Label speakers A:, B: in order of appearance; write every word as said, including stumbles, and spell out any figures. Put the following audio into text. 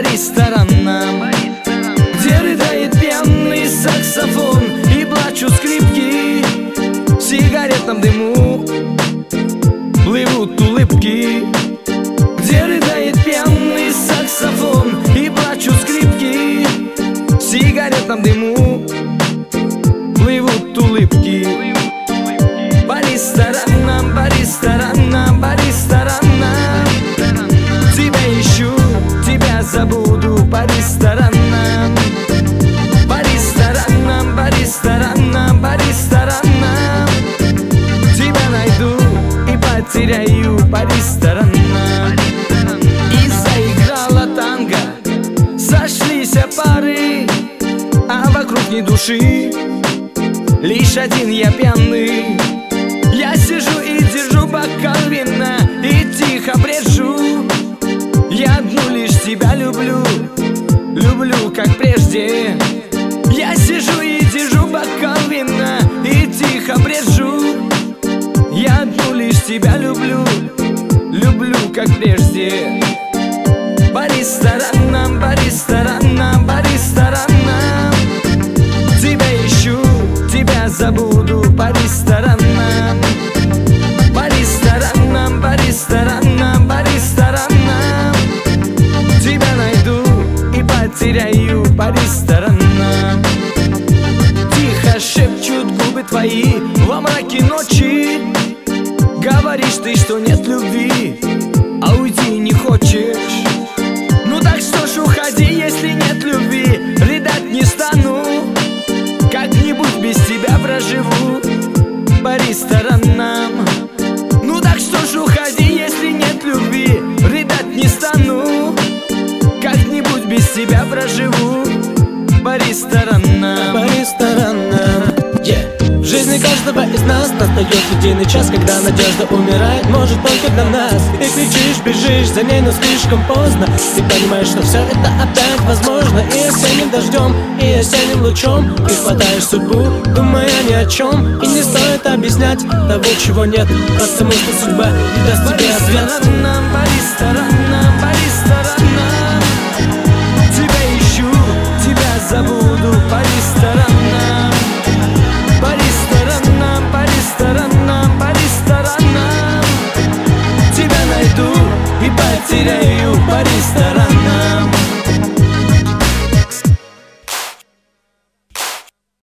A: ресторанам, где рыдает пьяный саксофон и плачут скрипки. В сигаретном дыму плывут улыбки, где рыдает пьяный саксофон и плачут скрипки. В сигаретном дыму плывут улыбки. По ресторанам, по ресторанам, по ресторанам тебя ищу, тебя забуду. По ресторанам, по ресторанам, по ресторанам, по ресторанам тебя найду и потеряю. По ресторанам. И заиграла танго, сошлись пары, а вокруг ни души, лишь один я пьяный. Я сижу и держу бокал вина и тихо брежу. Я одну лишь тебя люблю, люблю как прежде. Я сижу и держу бокал вина и тихо брежу. Я одну лишь тебя люблю, люблю как прежде. По ресторанам, по ресторанам, по ресторанам тебя ищу, тебя забуду. По ресторанам, по ресторанам, по ресторанам, по ресторанам тебя найду и потеряю. По ресторанам. Тихо шепчут губы твои во мраке ночи. Говоришь ты, что нет любви, а уйти не хочешь. Ну так что ж, уходи, если нет любви. Рыдать не стану, как-нибудь без тебя проживу. По ресторанам. Ну так что ж, уходи, если нет любви. Рыдать не стану, как-нибудь без тебя проживу. По ресторанам.
B: По ресторанам, yeah. В жизни каждого из нас настает единый час, когда надежда умирает, может только для нас. И кричишь, бежишь за ней, но слишком поздно. Ты понимаешь, что все это опять возможно. И осенним дождем, и осенним лучом ты хватаешь судьбу, думая ни о чем. И не стоит объяснять того, чего нет, потому что судьба не даст тебе ответ.
A: По ресторанам, по ресторанам, по ресторанам тебя ищу, тебя забуду. По ресторанам, по ресторанам, по ресторанам, по ресторанам тебя найду и потеряю. По ресторанам.